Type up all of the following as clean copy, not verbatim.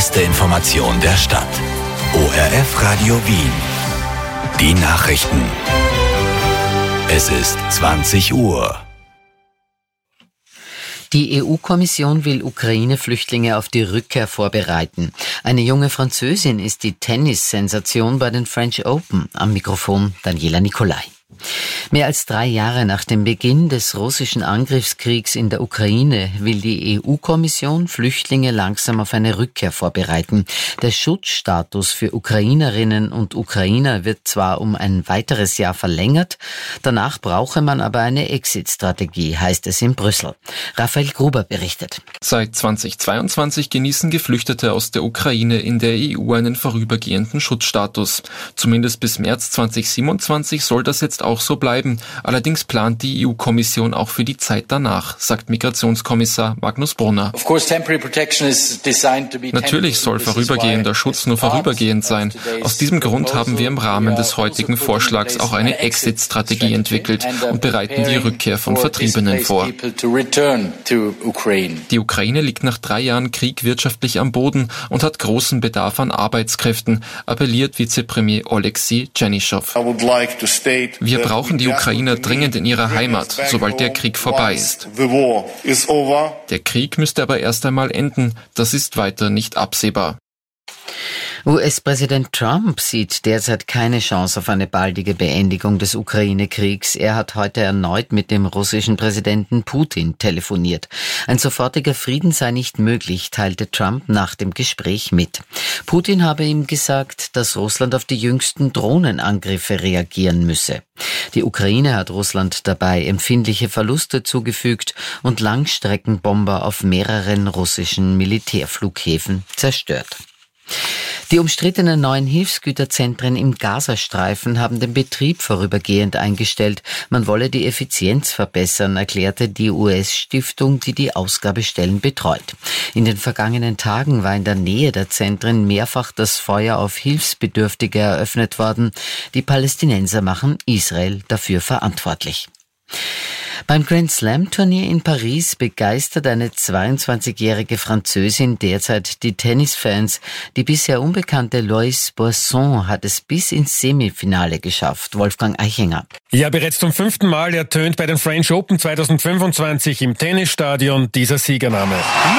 beste Information der Stadt. ORF Radio Wien. Die Nachrichten. Es ist 20 Uhr. Die EU-Kommission will Ukraine-Flüchtlinge auf die Rückkehr vorbereiten. Eine junge Französin ist die Tennissensation bei den French Open. Am Mikrofon Daniela Nicolai. Mehr als 3 Jahre nach dem Beginn des russischen Angriffskriegs in der Ukraine will die EU-Kommission Flüchtlinge langsam auf eine Rückkehr vorbereiten. Der Schutzstatus für Ukrainerinnen und Ukrainer wird zwar um ein weiteres Jahr verlängert, danach brauche man aber eine Exit-Strategie, heißt es in Brüssel. Raphael Gruber berichtet. Seit 2022 genießen Geflüchtete aus der Ukraine in der EU einen vorübergehenden Schutzstatus. Zumindest bis März 2027 soll das jetzt auch so bleiben. Allerdings plant die EU-Kommission auch für die Zeit danach, sagt Migrationskommissar Magnus Brunner. Natürlich soll vorübergehender Schutz nur vorübergehend sein. Aus diesem Grund haben wir im Rahmen des heutigen Vorschlags auch eine Exit-Strategie entwickelt und bereiten die Rückkehr von Vertriebenen vor. Die Ukraine liegt nach 3 Jahren Krieg wirtschaftlich am Boden und hat großen Bedarf an Arbeitskräften, appelliert Vizepremier Oleksiy Tschernyschow. Wir brauchen die Ukrainer dringend in ihrer Heimat, sobald der Krieg vorbei ist. Der Krieg müsste aber erst einmal enden. Das ist weiter nicht absehbar. US-Präsident Trump sieht derzeit keine Chance auf eine baldige Beendigung des Ukraine-Kriegs. Er hat heute erneut mit dem russischen Präsidenten Putin telefoniert. Ein sofortiger Frieden sei nicht möglich, teilte Trump nach dem Gespräch mit. Putin habe ihm gesagt, dass Russland auf die jüngsten Drohnenangriffe reagieren müsse. Die Ukraine hat Russland dabei empfindliche Verluste zugefügt und Langstreckenbomber auf mehreren russischen Militärflughäfen zerstört. Die umstrittenen neuen Hilfsgüterzentren im Gazastreifen haben den Betrieb vorübergehend eingestellt. Man wolle die Effizienz verbessern, erklärte die US-Stiftung, die die Ausgabestellen betreut. In den vergangenen Tagen war in der Nähe der Zentren mehrfach das Feuer auf Hilfsbedürftige eröffnet worden. Die Palästinenser machen Israel dafür verantwortlich. Beim Grand Slam Turnier in Paris begeistert eine 22-jährige Französin derzeit die Tennisfans. Die bisher unbekannte Loïs Boisson hat es bis ins Semifinale geschafft. Wolfgang Eichinger. Ja, bereits zum 5. Mal ertönt bei den French Open 2025 im Tennisstadion dieser Siegername.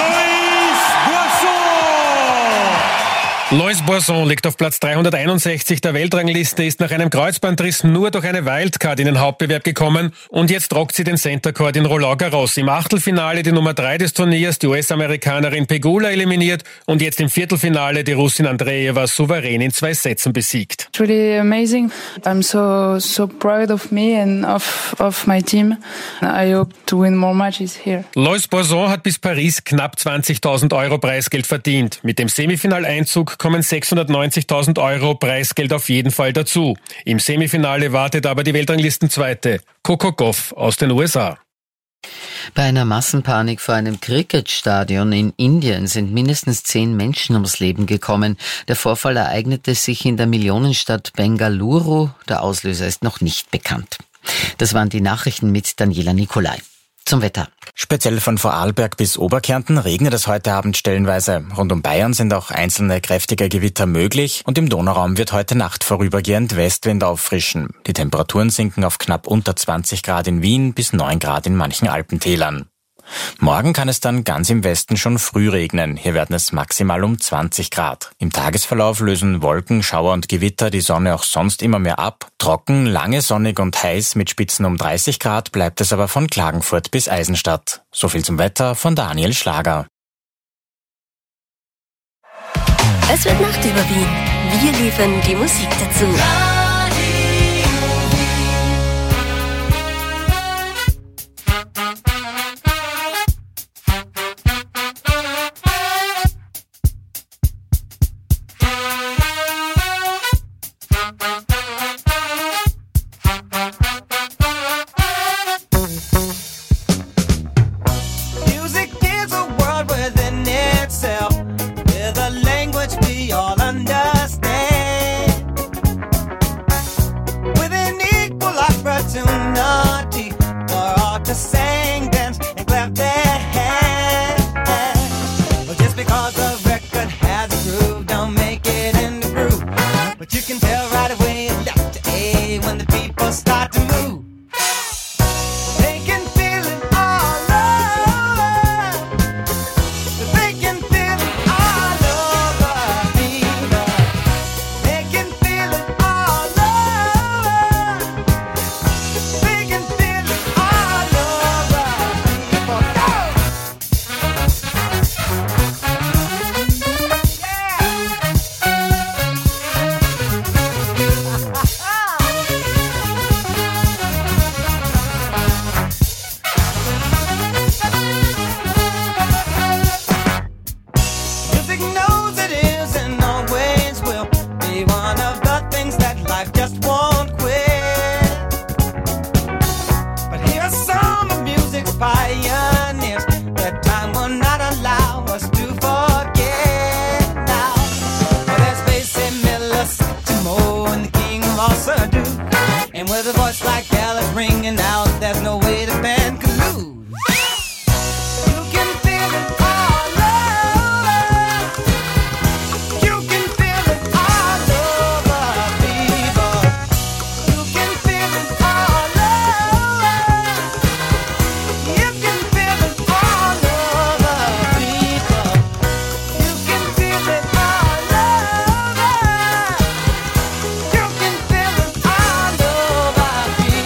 Loïs Boisson liegt auf Platz 361 der Weltrangliste, ist nach einem Kreuzbandriss nur durch eine Wildcard in den Hauptbewerb gekommen und jetzt rockt sie den Center Court in Roland Garros. Im Achtelfinale die Nummer 3 des Turniers, die US-Amerikanerin Pegula, eliminiert und jetzt im Viertelfinale die Russin Andreeva souverän in 2 Sätzen besiegt. It's really amazing. I'm so proud of me and of my team. I hope to win more matches here. Loïs Boisson hat bis Paris knapp 20.000 € Preisgeld verdient. Mit dem Semifinaleinzug kommen 690.000 € Preisgeld auf jeden Fall dazu. Im Semifinale wartet aber die Weltranglistenzweite, Coco Gauff aus den USA. Bei einer Massenpanik vor einem Cricketstadion in Indien sind mindestens 10 Menschen ums Leben gekommen. Der Vorfall ereignete sich in der Millionenstadt Bengaluru. Der Auslöser ist noch nicht bekannt. Das waren die Nachrichten mit Daniela Nicolai. Zum Wetter. Speziell von Vorarlberg bis Oberkärnten regnet es heute Abend stellenweise. Rund um Bayern sind auch einzelne kräftige Gewitter möglich und im Donauraum wird heute Nacht vorübergehend Westwind auffrischen. Die Temperaturen sinken auf knapp unter 20 Grad in Wien bis 9 Grad in manchen Alpentälern. Morgen kann es dann ganz im Westen schon früh regnen. Hier werden es maximal um 20 Grad. Im Tagesverlauf lösen Wolken, Schauer und Gewitter die Sonne auch sonst immer mehr ab. Trocken, lange sonnig und heiß mit Spitzen um 30 Grad bleibt es aber von Klagenfurt bis Eisenstadt. So viel zum Wetter von Daniel Schlager. Es wird Nacht über Wien. Wir liefern die Musik dazu. With a language we all understand. but you can tell right away left to A when the people start to move. They can feel it all over. They can feel it all over people. They can feel it all over. They can feel it all over people. Music knows it is and always will be one of the things that life just won't quit. But here's some of music's pioneers that time will not allow us to forget now. Well, there's Basie Miller, Satchmo, and the king of all Surdo. And with a voice like Alice ringing out, there's no way the band could lose. You can feel it all over. You can feel it all over, people. You can feel it all over. You can feel it all over, people. You can feel it all over. You can feel it all over, people.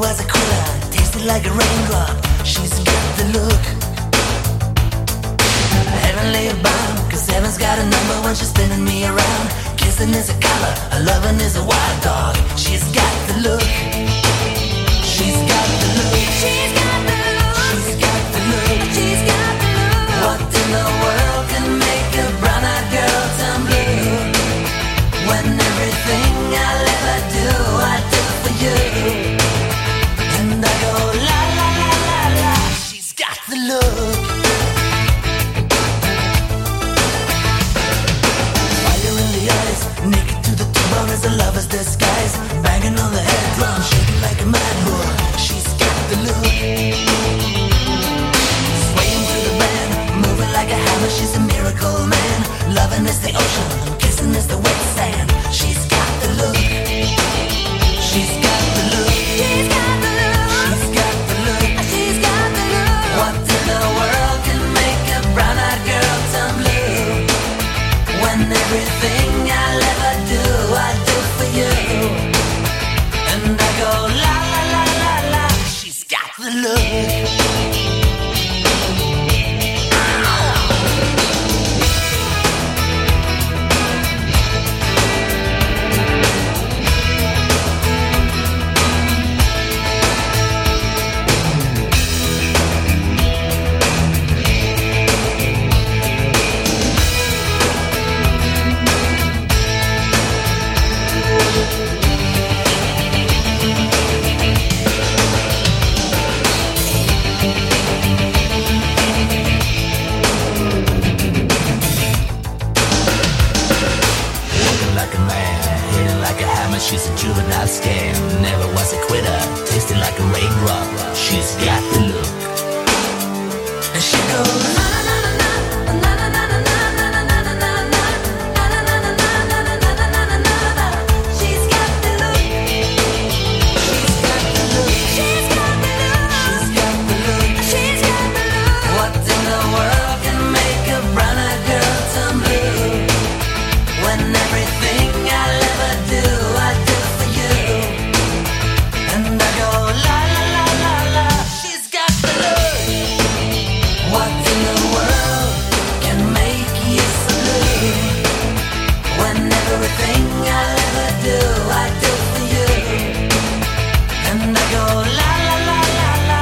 was a quitter, tasted like a raindrop. She's got the look. Heavenly bound, cause heaven's got a number when she's spinning me around. Kissing is a color, a loving is a wild dog. She's got the look. She's got the look. She's got the look. She's got the look. She's got the look. What in the world can make a brown-eyed girl turn blue? When everything I'll ever do, I do for you. And I go la la la la la. She's got the look. Fire in the eyes, naked to the bone as a lover's disguise. Banging on the head drum, shaking like a mad bull. She's got the look. Swaying through the band, moving like a hammer. She's a miracle man. Loving is the ocean, kissing is the wet sand. She's got the look. She's got the look. She's got the look. She's got the look. She's got the look. What in the world can make a brown-eyed girl turn blue? When everything I'll ever do, I do for you. And I go la la la la la. She's got the look. She's a juvenile scam, never was a quitter, tasting like a raindrop. She's got the look. And she goes na na na na na na na na na na na na na. She's got the look. She's got the look. She's got the look. She's got the look. She's got the look. What in the world can make a brown-eyed girl turn blue? When everything I'll ever do, I do for you. And I go la la la la la. She's got the look. What in the world can make you so blue? When everything I'll ever do, I do for you. And I go la la la la la.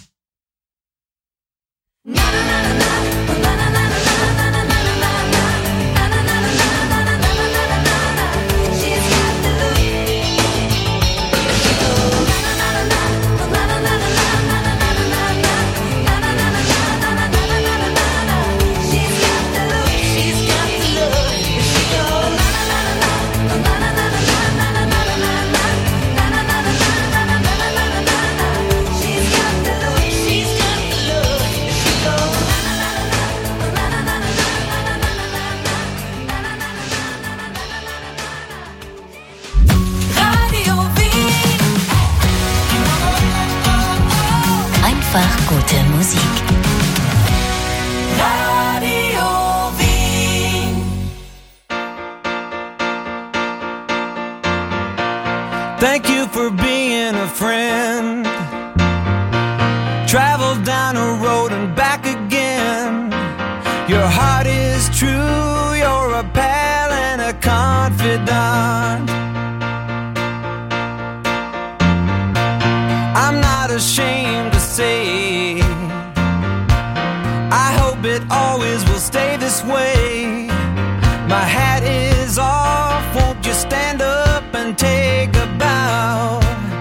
Na na na na na na na na na na na na na na. She's got the look. She goes na na na na na na na na na na na na. She's got the look. She's got the look. She goes na na na na na na na na na na na. She's got the look. She's got the look. She goes na na na na na na na na. Radio Wien. Einfach gute Musik. Radio Wien. Thank you for being a friend. Travel down a road and back again. Your heart is true, you're a pal and a confidant. I'm not ashamed to say, I hope it always will stay this way. My hat is off, won't you stand up and take a bow?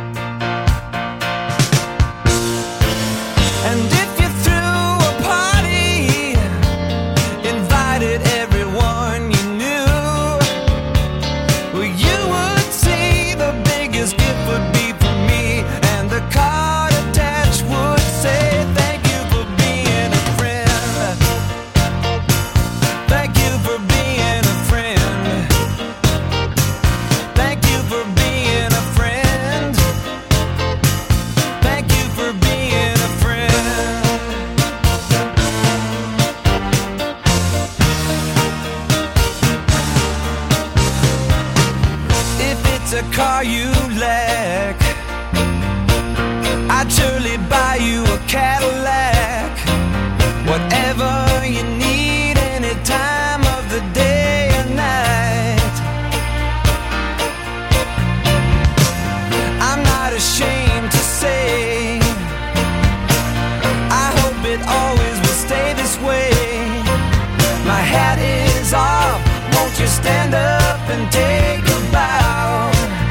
And if you threw a party, invited everyone you knew, well, you would see the biggest gift would be for me, and the card attached would say, thank you for being a friend. Thank you for being a friend. Thank you for being a friend. Thank you for being a friend. If it's a car you lack, I'd surely buy you a Cadillac, whatever you need, any time of the day or night. I'm not ashamed to say, I hope it always will stay this way. My hat is off, won't you stand up and take a bow?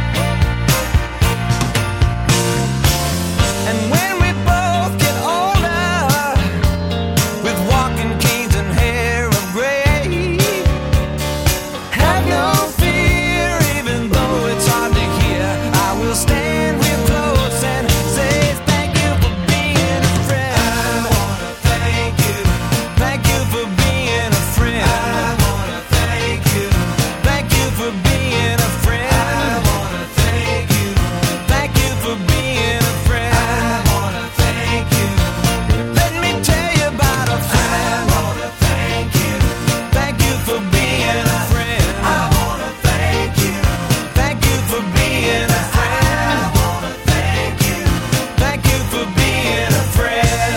And when we both get older, with walking canes and hair of gray, have no fear, even though it's hard to hear, I will stand real close and say thank you for being a friend. I wanna thank you. Thank you for being a friend. I wanna thank you. Thank you for being a friend. I wanna thank you. Thank you for being a friend. I wanna thank you. Let me tell you about a friend. I wanna thank you. Thank you for being a friend. I wanna thank you. Thank you for being a friend. I wanna thank you. Thank you for being a friend.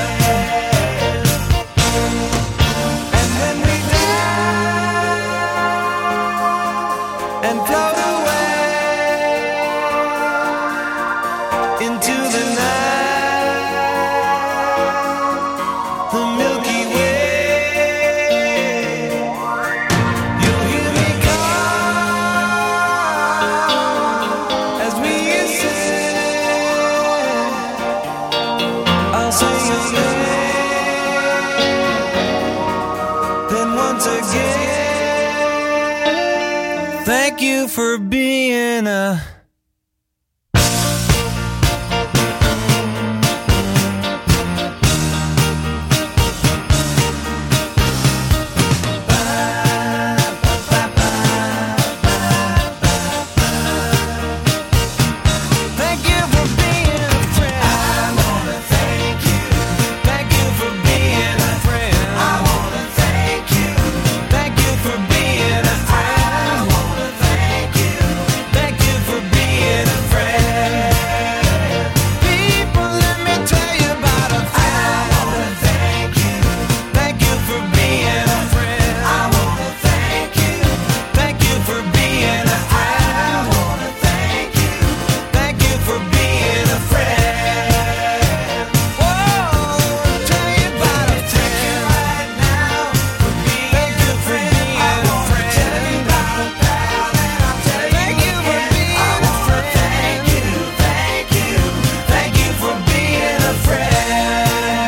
And when we die and float away into the night, the Milky Way, you'll hear me call as we ascend. I'll say your name, then once again, thank you for being a Thank you for being a friend. I wanna thank you. Thank you for being a friend. I wanna thank you. Thank you for being a friend. I wanna thank you. Thank you for being a friend. People, let me tell you about a friend. I wanna thank you. Thank you for being a friend. I wanna thank you. Thank you for being a friend. I wanna thank you. Thank you for being a friend. Whoa, tell you about a friend right now. Thank you for being a friend. Tell you about a pal, and I'll tell you thank you for being a friend. Thank you, thank you, thank you for being a friend.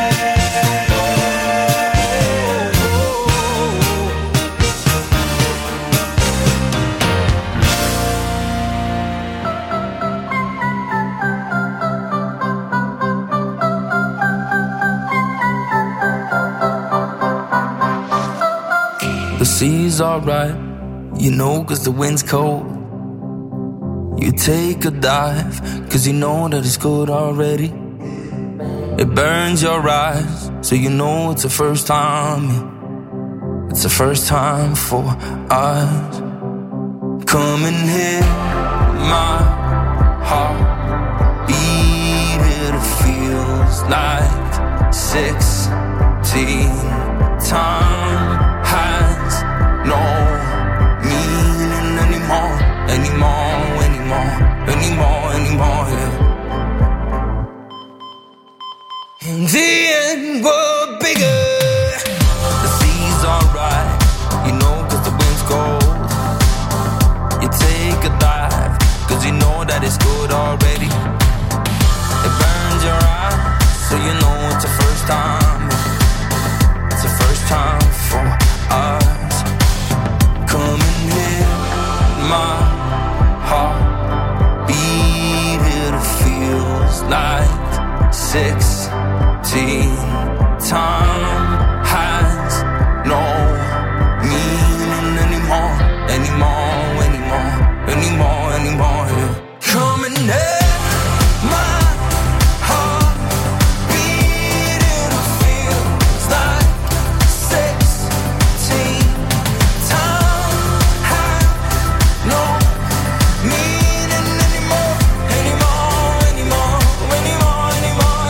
The sea's alright, you know, 'cause the wind's cold. You take a dive, 'cause you know that it's good already. It burns your eyes, so you know it's the first time. It's the first time for us. Come and hit my heart beat, it feels like 16. Time has no meaning anymore, anymore, anymore, anymore, anymore, yeah. In the end, we're bigger. The sea's alright, you know, 'cause the wind's cold. You take a dive, 'cause you know that it's good already. It burns your eyes, so you know it's the first time. It's the first time for us. Come and hit my heart beat, it feels like 16. Time has no meaning anymore, anymore, anymore, anymore, anymore, yeah. Come and hit my heart beat, it feels like 16. Time has no meaning anymore, anymore, anymore, anymore, anymore.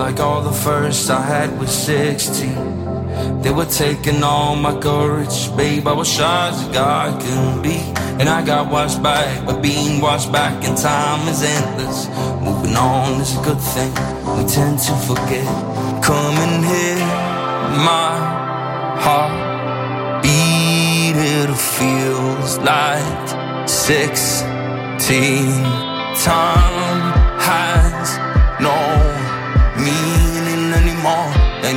like all the firsts I had was 16. They were taking all my courage, babe, I was shy as a guy can be. And I got washed back, but being washed back in time is endless. Moving on is a good thing, we tend to forget. Come and hit my heart beat, it feels like 16. Time has no meaning anymore,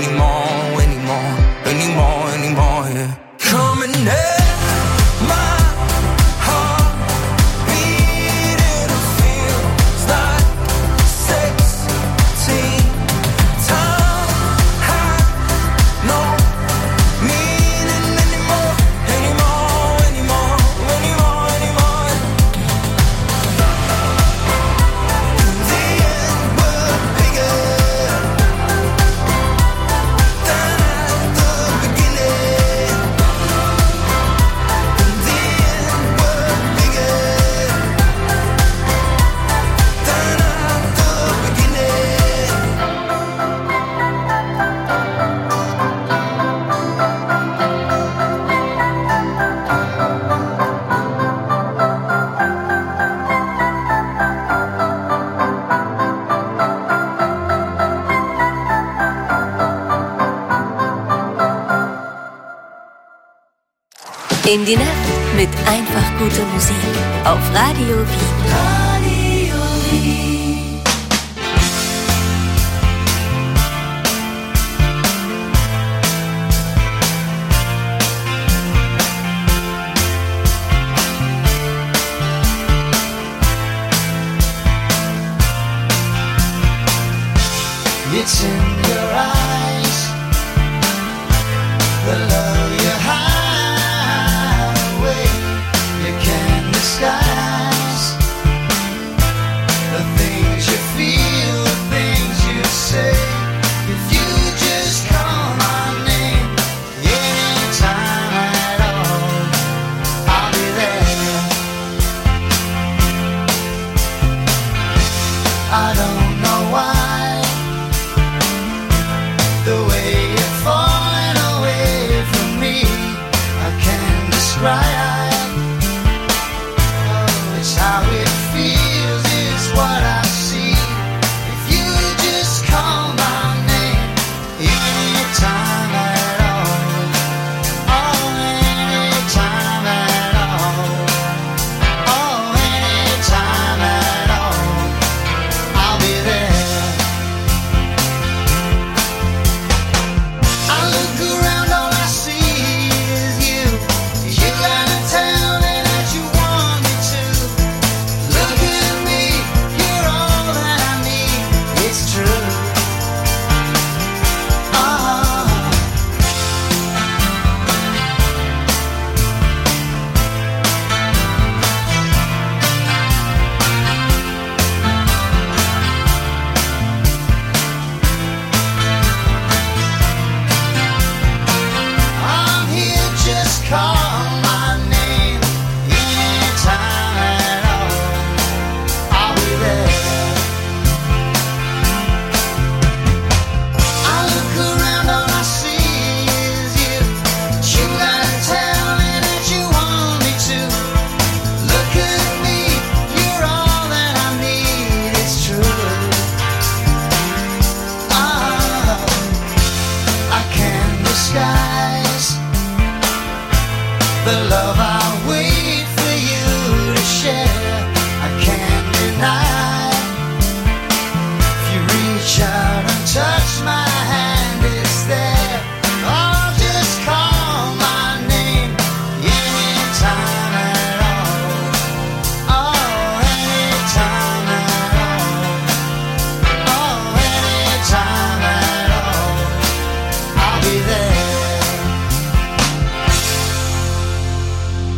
yeah. Come and hit my heart beat, it feels like 16. Time has no meaning anymore. The end was bigger than at the beginning. The end was bigger than at the beginning. In die Nacht mit einfach guter Musik auf Radio Wien. Radio Wien. It's in your eyes, the love you hide away, you can't disguise the things you feel, the things you say. If you just call my name anytime at all, I'll be there. I don't know why, the way you're falling away from me, I can't describe. Oh, it's how it feels, it's what I see. If you just call my name anytime at all, oh, anytime at all, oh, anytime at all, I'll be there. I look around, all I see is you. You gotta tell me that you want me to. Look at me, you're all that I need. It's true. I'm here, just call my name anytime at all, I'll be there. I look around, all I see is you. You gotta tell me that you want me to. Look at me, you're all that I need. It's true. I can't disguise the love I wait for you to share. I can't deny. If you reach out and touch my hand, it's there. Oh, just call my name anytime at all. Oh, anytime at all. Oh, anytime at all, I'll be there.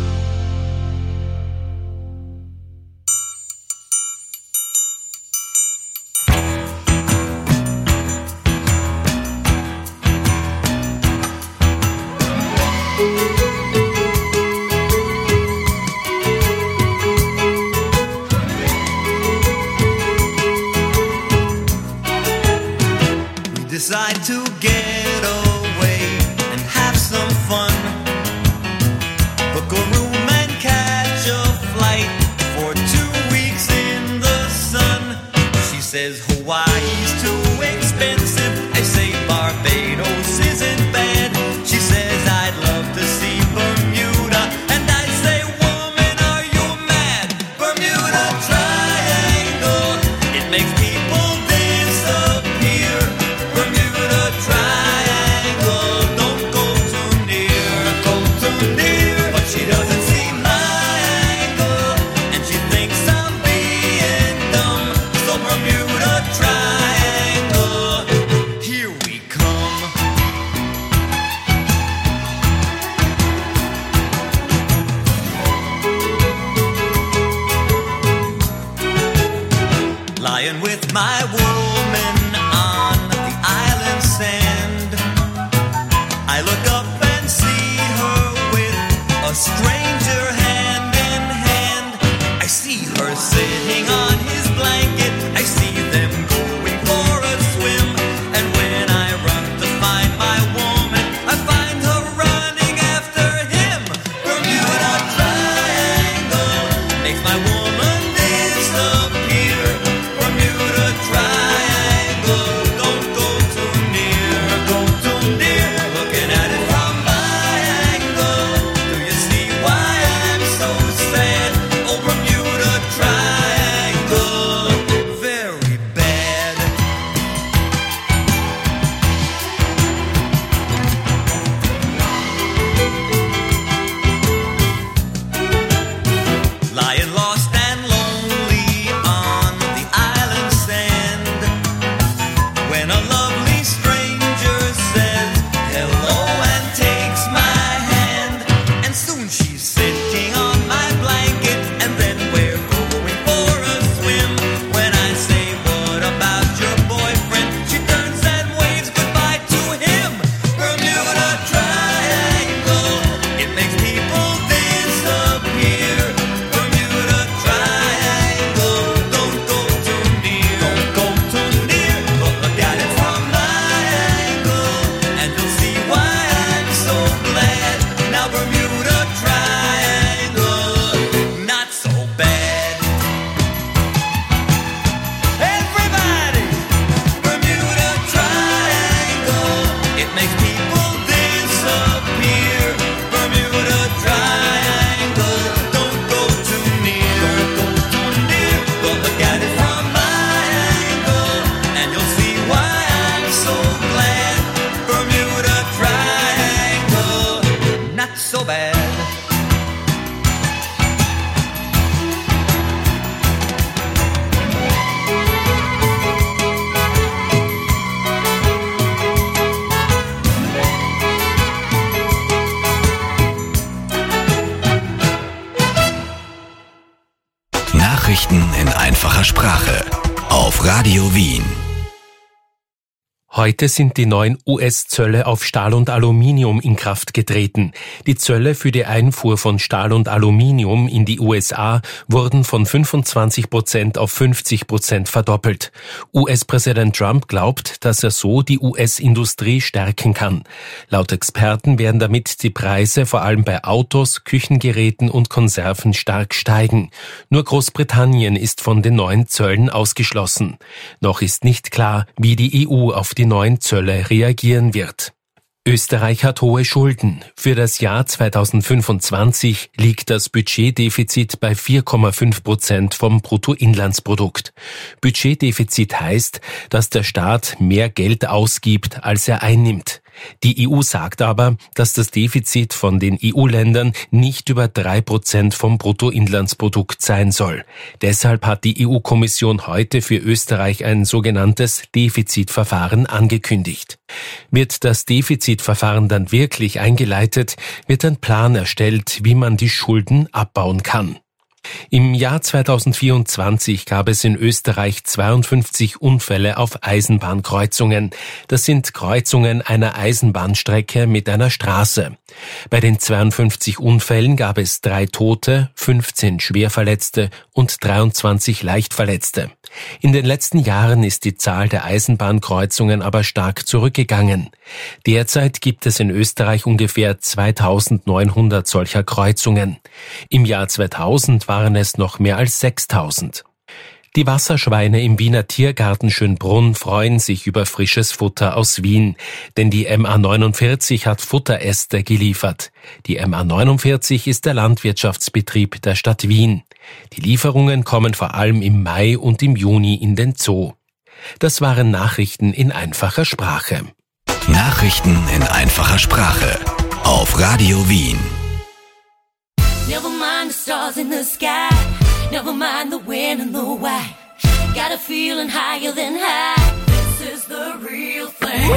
to get away and have some fun. Book a room and catch a flight for 2 weeks in the sun. She says Hawaii's too expensive. I say Barbados isn't bad. She says I'd love to see Bermuda, and I say, woman, are you mad? Bermuda Triangle, it makes people disappear. Bermuda Triangle, don't go too near. But she doesn't see my angle, and she thinks I'm being dumb. So Bermuda Triangle, here we come. Lying with my woman on the island sand, I look up and see her with a stranger hand in hand. I see her sitting on his blanket, I see them going for a swim. And when I run to find my woman, I find her running after him. Bermuda Triangle makes my woman disappear. Bermuda Triangle, don't go too near. Looking at it from my angle, do you see why I'm so sad? Oh, Bermuda Triangle, very bad. Lying lost and lonely on the island sand, when a lovely stranger says hello and takes my hand. And soon she's sitting on my blanket, and then we're going for a swim. When I say, what about your boyfriend? She turns and waves goodbye to him. Bermuda Triangle, it makes people disappear. Bermuda Triangle, don't go too near. But look at it from my angle, and you'll see why I'm so glad. Now Bermuda Triangle, not so bad. Everybody, Bermuda Triangle, it makes people disappear. Bermuda Triangle, don't go too near. But look at it from my angle, and you'll see why I'm so glad. Bermuda Triangle, not so bad. Nachrichten in einfacher Sprache auf Radio Wien. Heute sind die neuen US-Zölle auf Stahl und Aluminium in Kraft getreten. Die Zölle für die Einfuhr von Stahl und Aluminium in die USA wurden von 25% auf 50% verdoppelt. US-Präsident Trump glaubt, dass er so die US-Industrie stärken kann. Laut Experten werden damit die Preise vor allem bei Autos, Küchengeräten und Konserven stark steigen. Nur Großbritannien ist von den neuen Zöllen ausgeschlossen. Noch ist nicht klar, wie die EU auf die neuen Zölle reagieren wird. Österreich hat hohe Schulden. Für das Jahr 2025 liegt das Budgetdefizit bei 4,5% vom Bruttoinlandsprodukt. Budgetdefizit heißt, dass der Staat mehr Geld ausgibt, als er einnimmt. Die EU sagt aber, dass das Defizit von den EU-Ländern nicht über 3% vom Bruttoinlandsprodukt sein soll. Deshalb hat die EU-Kommission heute für Österreich ein sogenanntes Defizitverfahren angekündigt. Wird das Defizitverfahren dann wirklich eingeleitet, wird ein Plan erstellt, wie man die Schulden abbauen kann. Im Jahr 2024 gab es in Österreich 52 Unfälle auf Eisenbahnkreuzungen. Das sind Kreuzungen einer Eisenbahnstrecke mit einer Straße. Bei den 52 Unfällen gab es 3 Tote, 15 Schwerverletzte und 23 Leichtverletzte. In den letzten Jahren ist die Zahl der Eisenbahnkreuzungen aber stark zurückgegangen. Derzeit gibt es in Österreich ungefähr 2900 solcher Kreuzungen. Im Jahr 2000 waren es noch mehr als 6000. Die Wasserschweine im Wiener Tiergarten Schönbrunn freuen sich über frisches Futter aus Wien, denn die MA49 hat Futteräste geliefert. Die MA49 ist der Landwirtschaftsbetrieb der Stadt Wien. Die Lieferungen kommen vor allem im Mai und im Juni in den Zoo. Das waren Nachrichten in einfacher Sprache. Nachrichten in einfacher Sprache auf Radio Wien. Never mind the stars in the sky. Never mind the when and the why. Got a feeling higher than high. This is the real thing.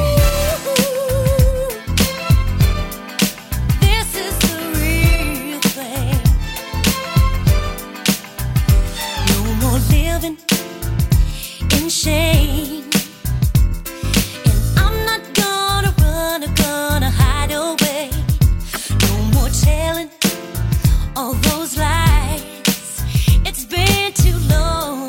This is the real thing. No more living in shame. And I'm not gonna run or gonna hide away. No more telling all those lies. It's been too long.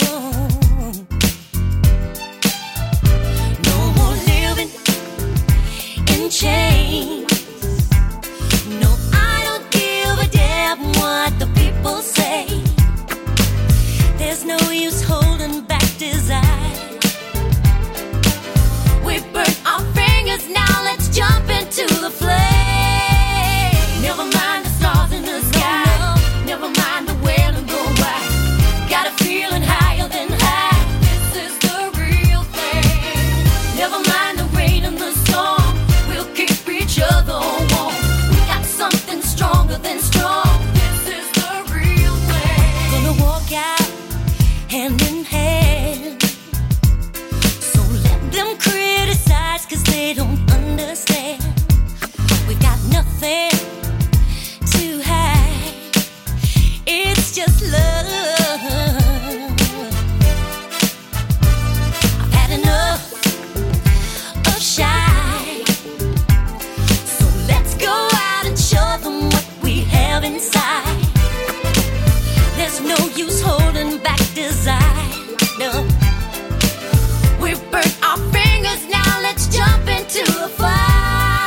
No more living in chains. No, I don't give a damn what the people say. There's no use holding back desire. We burnt our fingers, now let's jump into the flame. Never mind the stars in the sky. Never mind the when and the why. Got a feeling higher than high. This is the real thing. Never mind the rain and the storm. We'll keep each other warm. We got something stronger than strong. This is the real thing. Gonna walk out hand in hand. So let them criticize, 'cause they don't understand. We've got nothing to hide. It's just love. I've had enough of shy. So let's go out and show them what we have inside. There's no use holding back desire. No. We've burnt our fingers, now let's jump into the fire.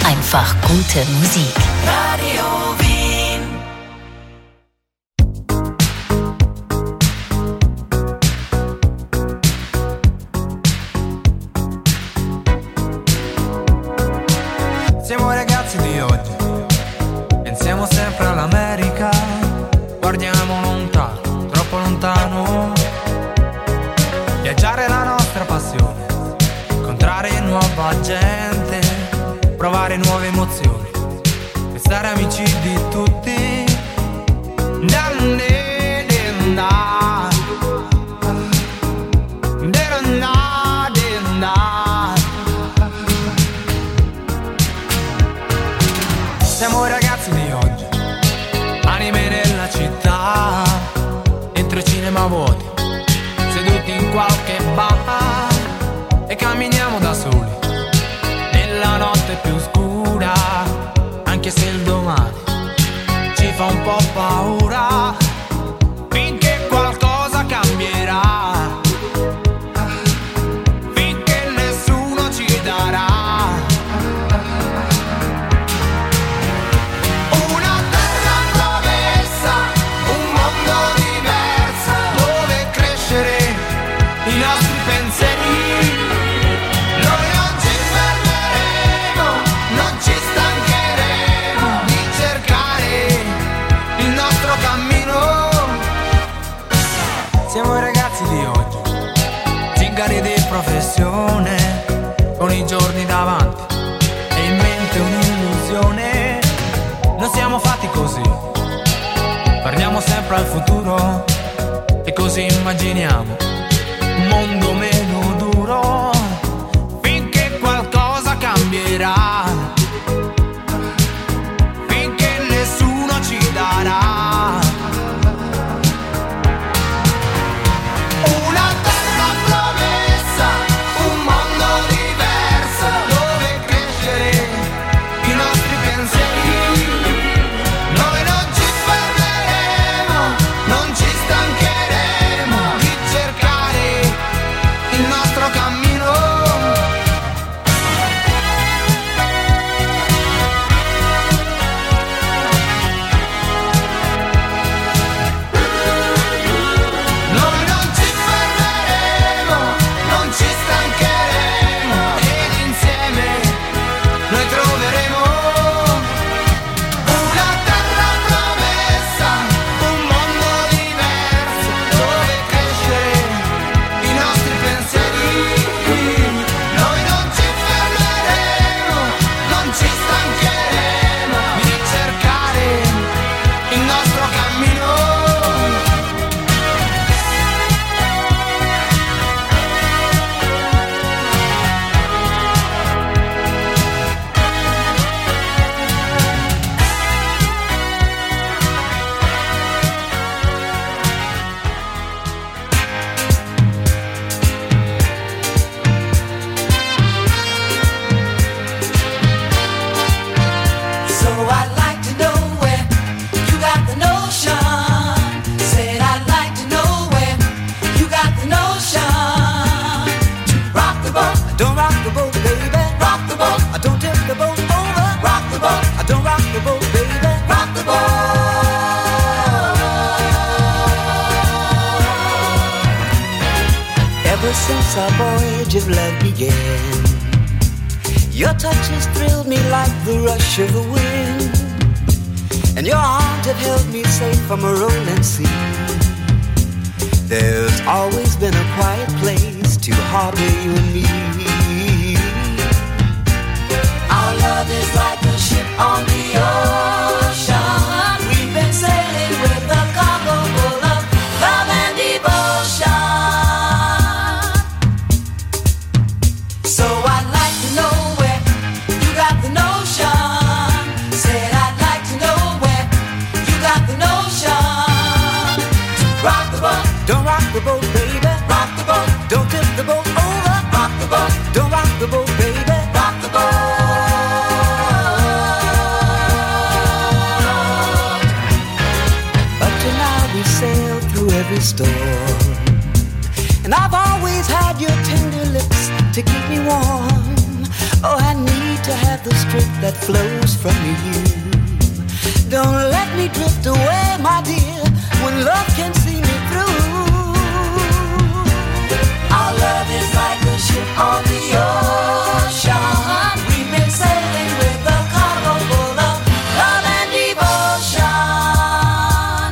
Einfach gute Musik. Radio Wien. Siamo ragazzi di oggi, pensiamo sempre all'America, guardiamo lontano, troppo lontano. Viaggiare è la nostra passione, incontrare nuova gente, provare nuove emozioni, restare amici di tutti. Siamo ragazzi di oggi, anime nella città, dentro i cinema vuoti, seduti in qualche bar e camminiamo da soli nella notte più scura, anche se il domani ci fa un po' paura, finché qualcosa cambierà, finché nessuno ci darà una terra promessa, un mondo diverso dove crescere i nostri pensieri. Noi non ci fermeremo, non ci stancheremo di cercare il nostro cammino. Siamo i ragazzi di oggi, zingari di professione, con i giorni davanti e in mente un'illusione. Non siamo fatti così, guardiamo sempre al futuro e così immaginiamo un mondo meno duro, finché qualcosa cambierà, finché nessuno ci darà una terra promessa, un mondo diverso dove crescere i nostri pensieri. Noi non ci fermeremo, non ci stancheremo di cercare il nostro cammino. Noi non ci fermeremo, non ci stancheremo ed insieme noi troveremo una terra promessa, un mondo diverso dove crescere i nostri pensieri. Noi non ci fermeremo, non ci stancheremo di cercare il nostro cammino. So I'd like to know where you got the notion. Said I'd like to know where you got the notion to rock the boat. Don't rock the boat, baby. Rock the boat. I don't tip the boat over. Rock the boat. I don't rock the boat, baby. Rock the boat. Ever since our voyage of love began, your touch has thrilled me like the rush of the wind, and your arms have held me safe from a rolling sea. There's always been a quiet place to harbor you and me. Our love is like a ship on the ocean. We've been sailing with a cargo full of love and devotion. So I'd like to know where you got the notion. Said I'd like to know where you got the notion to rock the boat. Don't rock the boat, baby. Rock the boat. Don't tip the boat over. Rock the boat. Don't rock the boat, baby. Rock the boat. Up to now we've sailed through every storm, and I've always had your tender lips to keep me warm. Oh, I need to have the strength that flows from you. Don't let me drift away, my dear, when love can see me through. Our love is like a ship on the ocean. We've been sailing with a cargo full of love and devotion.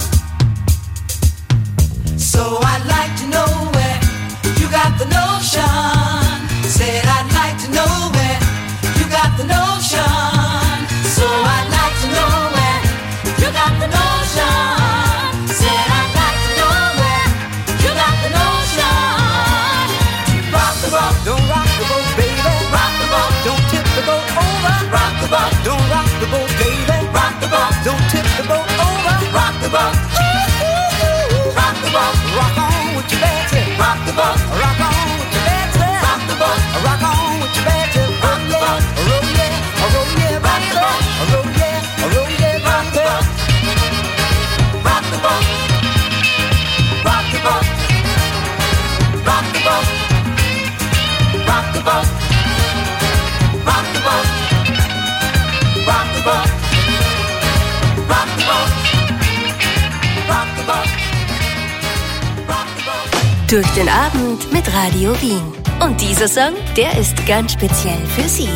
So I'd like to know where you got the notion. Said I'd like to know where you got the notion. So I'd like to know where you got the notion. Said I'd like to know where you got the notion. Rock the boat, don't rock the boat, baby. Rock the boat, don't tip the boat over. Rock the boat, don't rock the boat, baby. Rock the boat, don't tip the boat over. Rock the boat, rock the boat, rock on with your bad tip. Rock the boat, rock on with your bad tip. Rock the boat, rock on with your bad tip. Rock the boat, roll yeah, roll yeah, rock the boat, roll yeah, roll yeah, rock the boat. Rock the boat, rock the boat, rock the boat, rock the boat, rock the boat, rock the boat, rock the boat, rock the boat, rock the boat. Durch den Abend mit Radio Wien. Und dieser Song, der ist ganz speziell für Sie.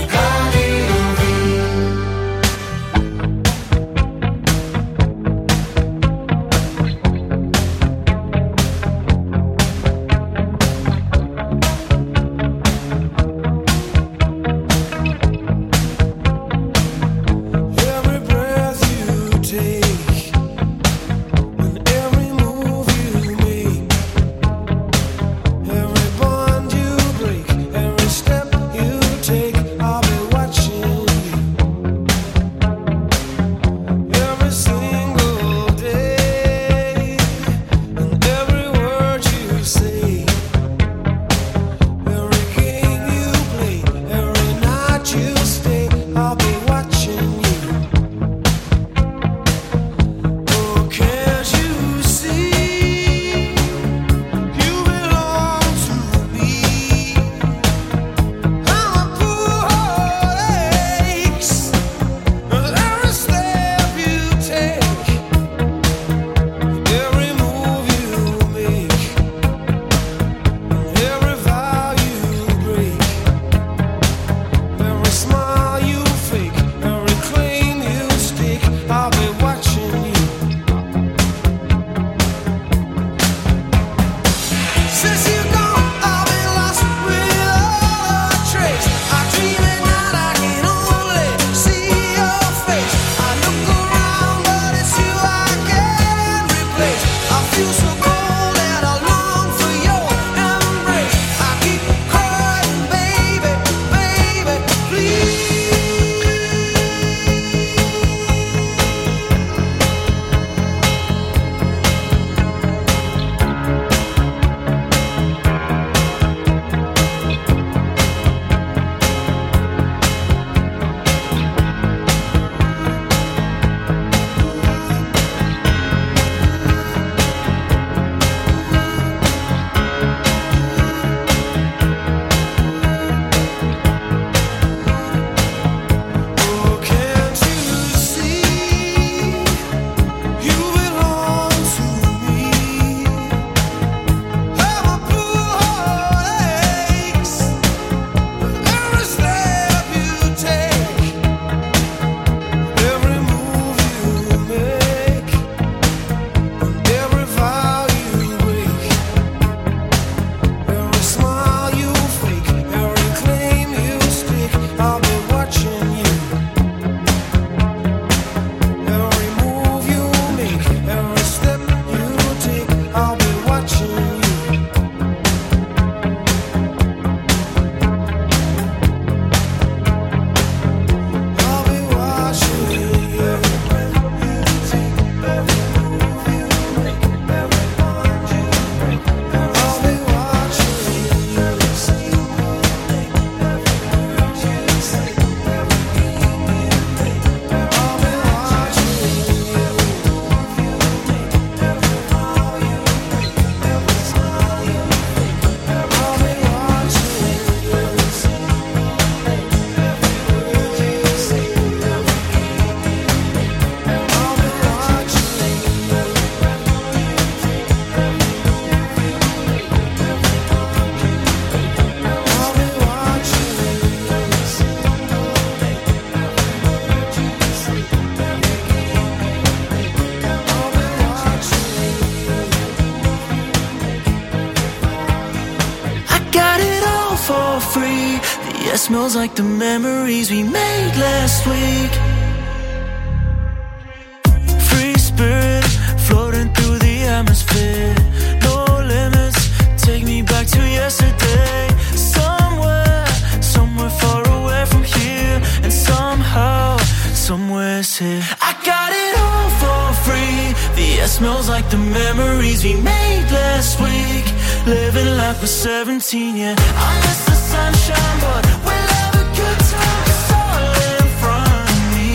Every breath you take and every move you make, every bond you break, every step you take, I'll be watching. free. The air smells like the memories we made last week. Free spirit floating through the atmosphere. No limits, take me back to yesterday. Somewhere far away from here. And somehow, somewhere's here. I got it all for free. The air smells like the memories we made last week. Living like we're 17, yeah. I miss the sunshine, but we'll have a good time. It's all in front of me.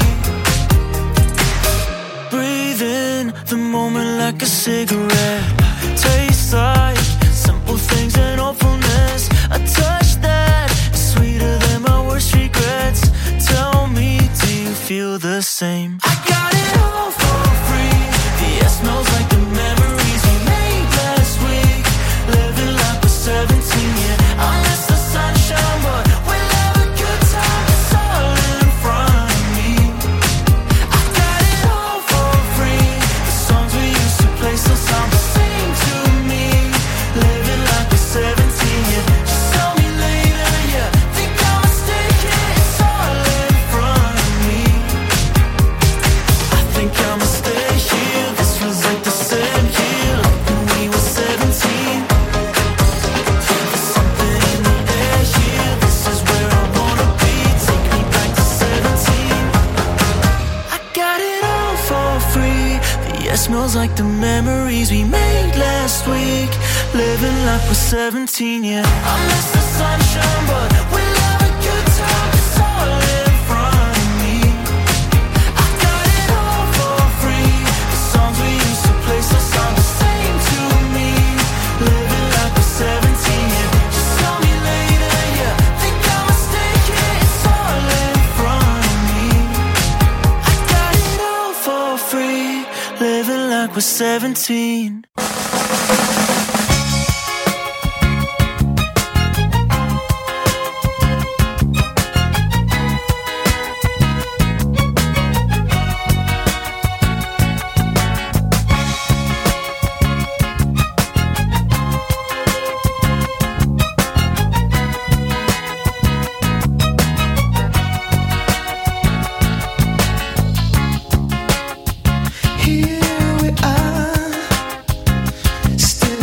Breathe in the moment like a cigarette. Tastes like simple things and hopefulness. A touch that is sweeter than my worst regrets. Tell me, do you feel the same? I got it all for free. The air smells like the memories we made last week. Living like we're 17, yeah. I miss the sunshine, but we'll have a good time. It's all in front of me. I got it all for free. The songs we used to play still sound the same to me. Living like we're 17, yeah. Just tell me later, yeah. Think I'm mistaken. It's all in front of me. I think I'ma stay here. This feels like the same year, like when we were 17. There's something in the air here. This is where I wanna be. Take me back to 17. I got it all for free. The air smells like the memories we made last week. Living like we're 17, yeah. I miss the sunshine, but we'll have a good time. It's all in front of me. I got it all for free. The songs we used to play still sound the same to me. Living like we're 17, yeah. Just tell me later, yeah. Think I'm mistaken. It's all in front of me. I got it all for free. Living like we're 17. Here we are, still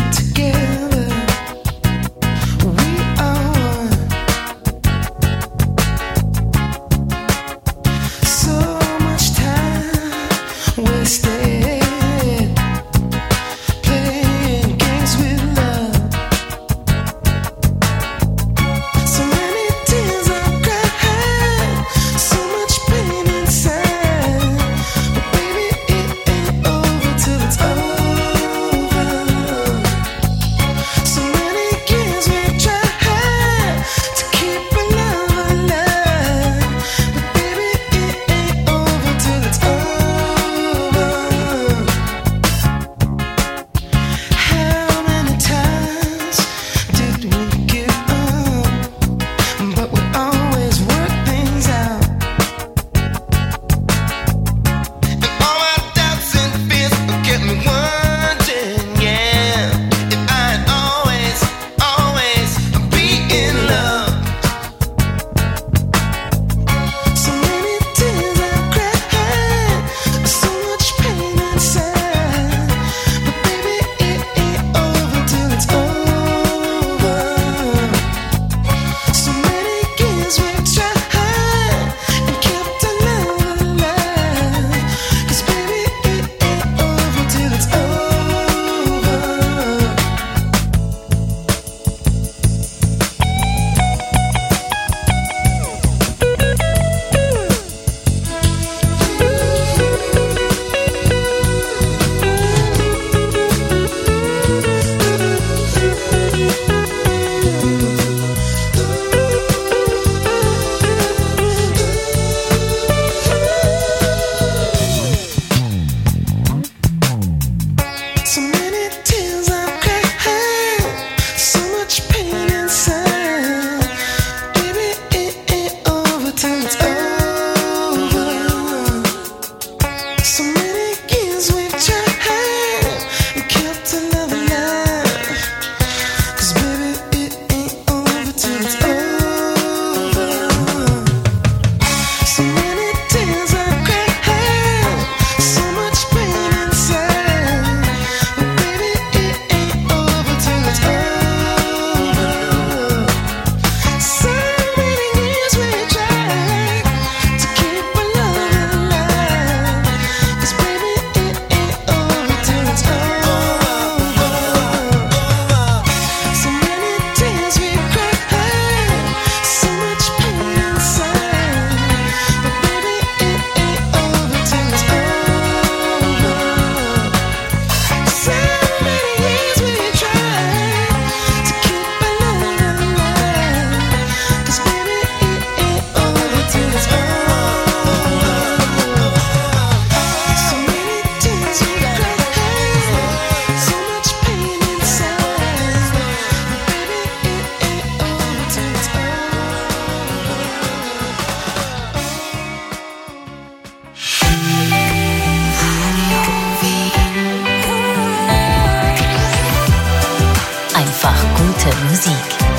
Musik.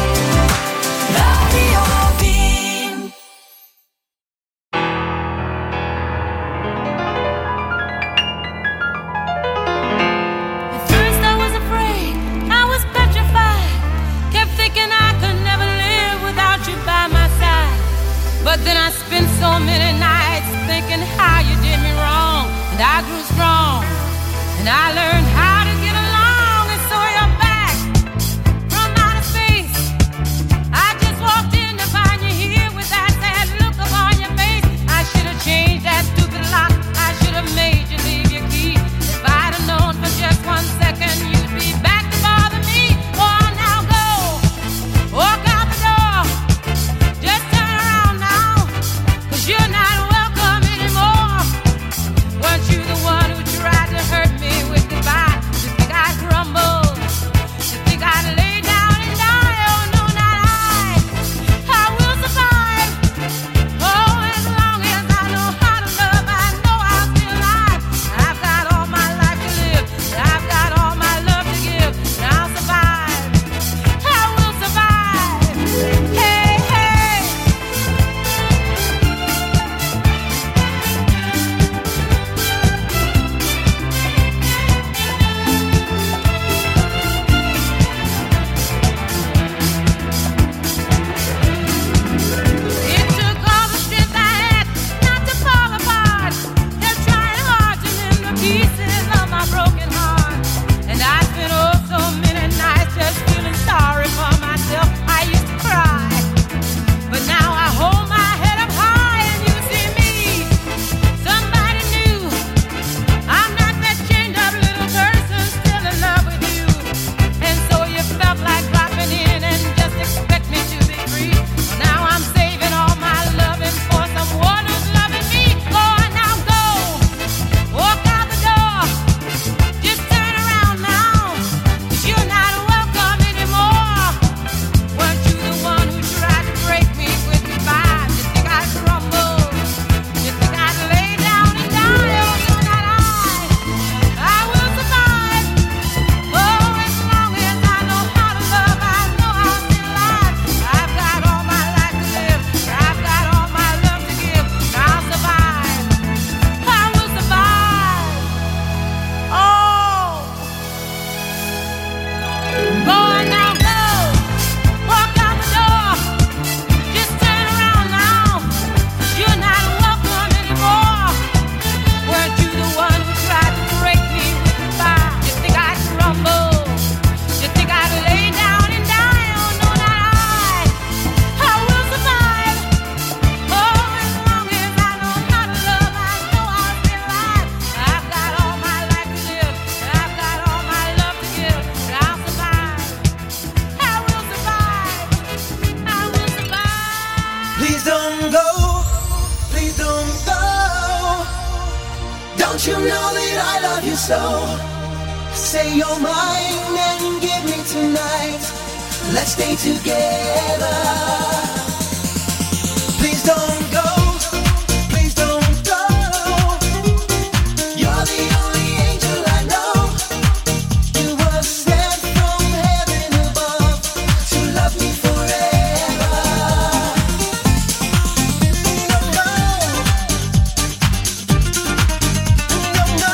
Radio Wien. At first I was afraid, I was petrified. Kept thinking I could never live without you by my side. But then I spent so many nights thinking how you did me wrong. And I grew strong, and I learned how to get along. And so you're back from outer space. I just walked in to find you here with that sad look upon your face. I should have changed that stupid lock. I should have made you leave your key. If I'd have known for just 1 second you'd be back to bother me. Oh, now go, walk out the door. Just turn around now, 'cause you're not welcome anymore. Weren't you the one who tried to hurt me with goodbye? You think I'd crumble? You think I'd lay down and die? Oh, no, not I. I will survive. Oh, as long as I know how to love, I know I'll be alive. I've got all my life to live. I've got all my love to give. And I'll survive. I will survive. Hey, hey. It took all the strength I had not to fall apart. Kept trying hard to mend the pieces of my broken heart. And I spent oh so many nights just feeling sorry for myself. I used to cry, but now I hold my head up high and you see me, somebody new. I'm not that chained up little person still in love with you. And so you felt like dropping in and just expect me to be free. Well, now I'm saving all my loving for someone who's loving me. Go on now, go, walk out the door. Just turn around now, 'cause you're not welcome anymore. Weren't you the one who tried to break me with goodbye? You think I'd crumble? You think I'd lay down and die? Oh, no, not I. I will survive. Oh, as long as I know how to love, I know I'll be alive. I've got all my life to live. I've got all my love to give. And I'll survive. I will survive. Oh. Go on now, go. Walk out the door. Just turn around now, 'cause you're not welcome anymore. Weren't you the one who tried to break me with goodbye? You think I'd crumble? You think I'd lay down and die? Oh, no, not I. I will survive. Oh, as long as I know how to love, I know I'll be alive. I've got all my life to live. I've got all my love to give. And I'll survive. I will survive. I will survive. Please don't go. Please don't go. Don't you know that I love you so? Say you're mine and give me tonight. Let's stay together. Please don't go. Please don't go. You're the only angel I know. You were sent from heaven above to love me forever. No, no. No, no.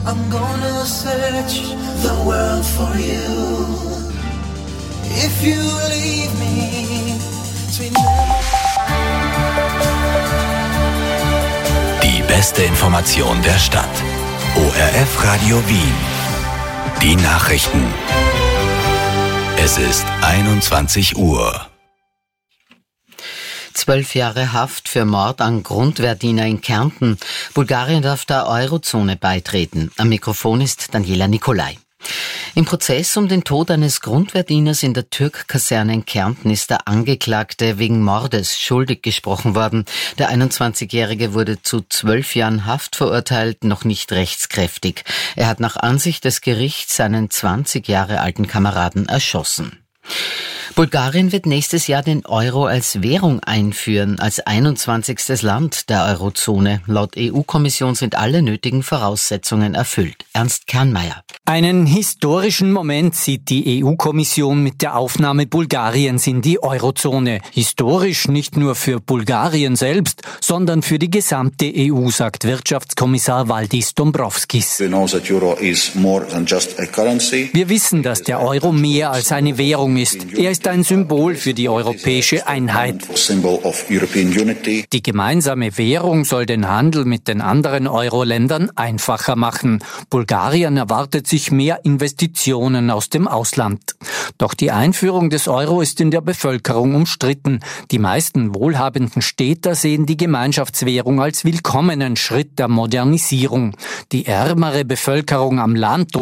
I'm gonna search the world for you. If you leave me, sweet Die beste Information der Stadt. ORF Radio Wien. Die Nachrichten. Es ist 21 Uhr. 12 Jahre Haft für Mord an Grundwehrdiener in Kärnten. Bulgarien darf der Eurozone beitreten. Am Mikrofon ist Daniela Nicolai. Im Prozess um den Tod eines Grundwehrdieners in der Türk-Kaserne in Kärnten ist der Angeklagte wegen Mordes schuldig gesprochen worden. Der 21-Jährige wurde zu 12 Jahren Haft verurteilt, noch nicht rechtskräftig. Er hat nach Ansicht des Gerichts seinen 20 Jahre alten Kameraden erschossen. Bulgarien wird nächstes Jahr den Euro als Währung einführen, als 21. Land der Eurozone. Laut EU-Kommission sind alle nötigen Voraussetzungen erfüllt. Ernst Kernmeier. Einen historischen Moment sieht die EU-Kommission mit der Aufnahme Bulgariens in die Eurozone. Historisch nicht nur für Bulgarien selbst, sondern für die gesamte EU, sagt Wirtschaftskommissar Valdis Dombrovskis. Wir wissen, dass der Euro mehr als eine Währung ist. Er ist ein Symbol für die europäische Einheit. Die gemeinsame Währung soll den Handel mit den anderen Euro-Ländern einfacher machen. Bulgarien erwartet sich mehr Investitionen aus dem Ausland. Doch die Einführung des Euro ist in der Bevölkerung umstritten. Die meisten wohlhabenden Städter sehen die Gemeinschaftswährung als willkommenen Schritt der Modernisierung. Die ärmere Bevölkerung am Land